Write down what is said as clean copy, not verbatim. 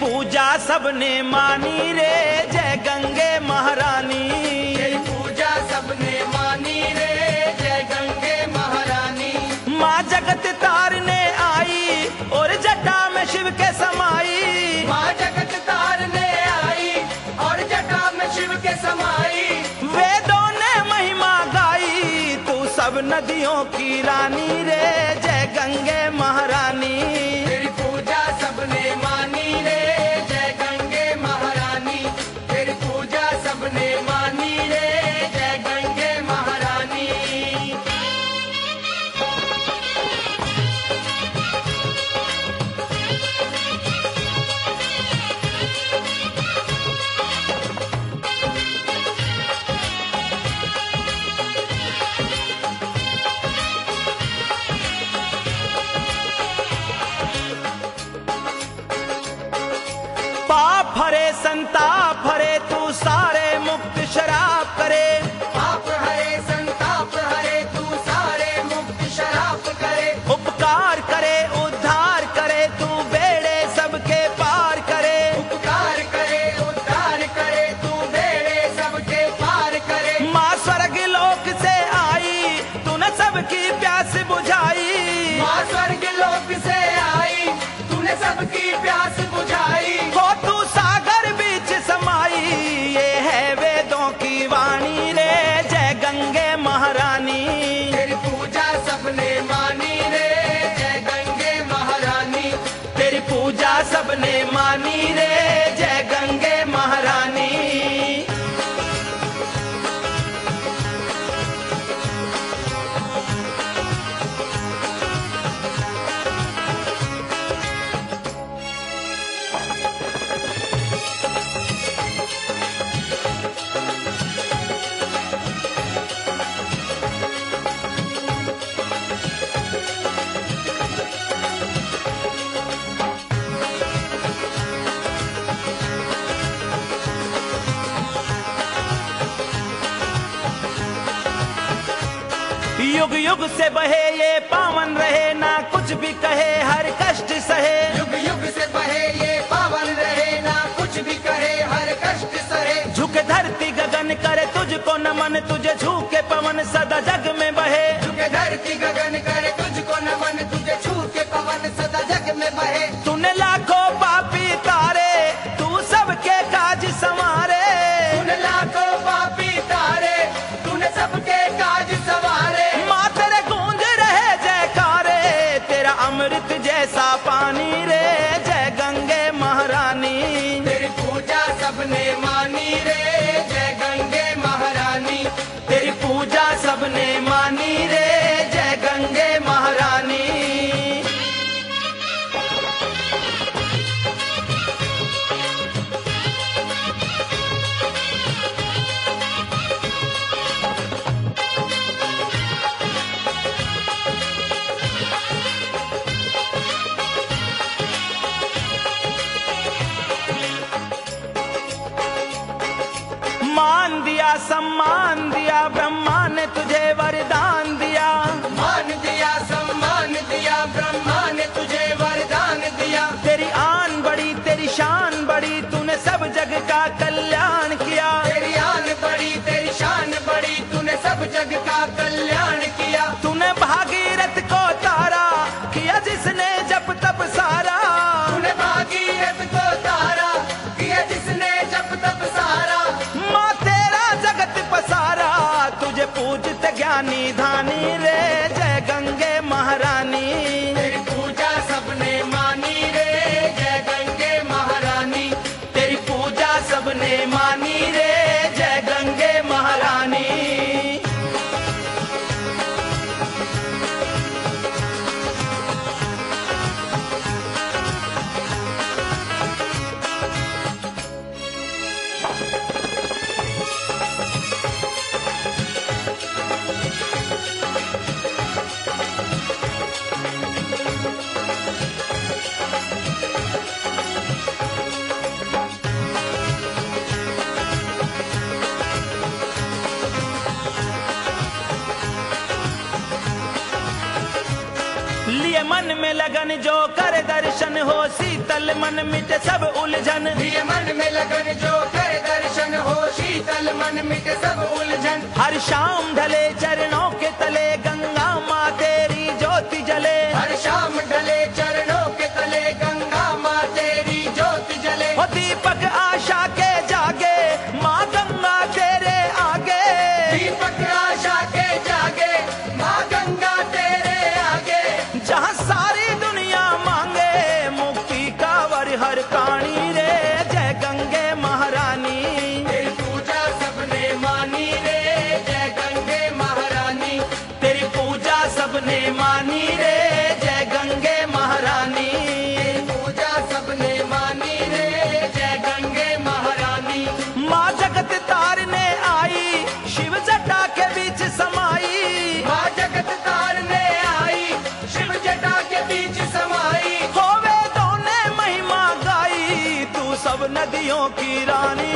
पूजा सबने मानी रे जय गंगे महारानी। तेरी पूजा सबने मानी रे जय गंगे महारानी। माँ जगत तारने आई और जटा में शिव के समाई। माँ जगत तारने आई और जटा में शिव के समाई। वेदों ने महिमा गाई तू सब नदियों की रानी रे जय गंगे महारानी। तेरी पूजा सबने मानी रे जय गंगे महारानी। तेरी पूजा सबने मानी रे जय गंगे महारानी। पाप हरे संताप हरे तू सारे मुक्त शराब करे। पाप हरे संताप हरे तू सारे मुक्त शराब करे। उपकार करे उद्धार करे तू बेड़े सबके पार करे। उपकार करे उद्धार करे तू बेड़े सबके पार करे। माँ स्वर्ग लोक से आई तूने सबकी प्यास बुझाई। माँ स्वर्ग लोक से आई तूने सबकी प्यास बुझाई। हो तू सागर बीच समाई ये है वेदों की वाणी रे जय गंगे महारानी। तेरी पूजा सबने मानी रे जय गंगे महारानी। तेरी पूजा सबने मानी रे जय गंगे महारानी। युग युग से बहे ये पावन रहे ना कुछ भी कहे हर कष्ट सहे। युग युग से बहे ये पावन रहे ना कुछ भी करे हर कष्ट सहे। झुके धरती गगन करे तुझको नमन तुझे झूके पवन सदा जग में बहे। झुके धरती गगन करे तुझको नमन तुझे छू के पवन सदा जग में बहे। तूने लाखों पापी तारे तू सबके काज संवारे। तूने लाखों पापी तारे तूने सबके काज सवारे। माँ तेरे गूंज रहे जयकारे तेरा अमृत जैसा पानी रे जय गंगे महारानी। तेरी पूजा सबने मानी रे जय गंगे महारानी। तेरी पूजा सबने मानी रे जय गंगे महारानी। मान दिया सम्मान दिया ब्रह्मा ने तुझे वरदान दिया। मान दिया सम्मान दिया ब्रह्मा ने तुझे वरदान दिया। तेरी आन बड़ी तेरी शान बड़ी तूने सब जग का कल्याण किया। तेरी आन बड़ी तेरी शान बड़ी तूने सब जग का कल्याण किया। तूने भागीरथ को तारा किया जिसने जप तप सारा। तूने भागीरथ को तारा किया जिसने जप तप सारा। माँ तेरा जगत पसारा तुझे पूजते ज्ञानी धानी रे जय गंगे महारानी। तेरी पूजा सबने मानी रे जय गंगे महारानी। तेरी पूजा सबने मानी रे जय गंगे महारानी। लिए मन में लगन जो कर दर्शन हो शीतल शीतल मन मिटे सब उलझन, दिए मन में लगन जो कर दर्शन हो, शीतल मन मिटे सब उलझन। हर शाम ढले चरणों के तले गंगा माँ तेरी ज्योति जले, हर शाम ढले चरणों के तले गंगा माँ तेरी ज्योति जले। ओ दीपक आशा के जागे माँ गंगा तेरे आगे, दीपक आशा के जागे माँ गंगा तेरे आगे। जहाँ सारी दुनिया मांगे मुक्ति का वर हर काणी रे, जय गंगे महारानी। तेरी पूजा सबने मानी रे, जय गंगे महारानी। तेरी पूजा सबने मानी रे, जय गंगे महारानी। तेरी पूजा सबने मानी रे, जय गंगे महारानी। माँ जगत तारने आई शिव जटा के बीच समाई, माँ जगत तारने आई शिव जटा के बीच समाई। होवे दोने महिमा गाई तू सब नदियों की रानी